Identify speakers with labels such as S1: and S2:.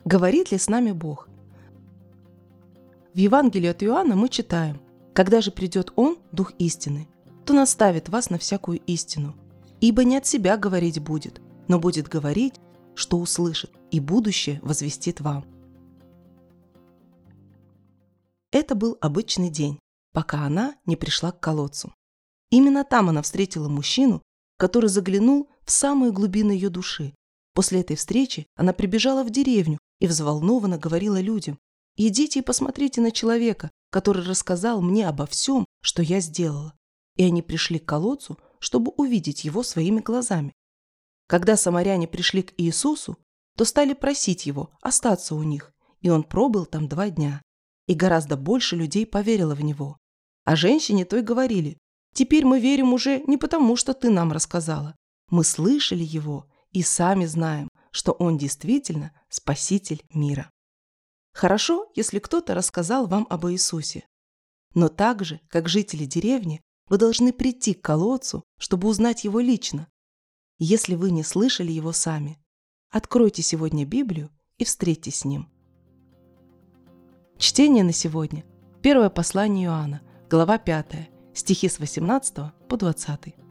S1: Говорит ли с нами Бог? В Евангелии от Иоанна мы читаем: «Когда же придет Он, Дух истины, то наставит вас на всякую истину, ибо не от себя говорить будет, но будет говорить, что услышит, и будущее возвестит вам». Это был обычный день, пока она не пришла к колодцу. Именно там она встретила мужчину, который заглянул в самые глубины ее души. После этой встречи она прибежала в деревню и взволнованно говорила людям: «Идите и посмотрите на человека, который рассказал мне обо всем, что я сделала». И они пришли к колодцу, чтобы увидеть его своими глазами. Когда самаряне пришли к Иисусу, то стали просить его остаться у них, и он пробыл там 2 дня. И гораздо больше людей поверило в него. А женщине той говорили: «Теперь мы верим уже не потому, что ты нам рассказала. Мы слышали его и сами знаем, что он действительно Спаситель мира». Хорошо, если кто-то рассказал вам об Иисусе. Но так же, как жители деревни, вы должны прийти к колодцу, чтобы узнать его лично. Если вы не слышали его сами, откройте сегодня Библию и встретьтесь с ним. Чтение на сегодня. Первое послание Иоанна, глава 5, стихи с 18 по 20.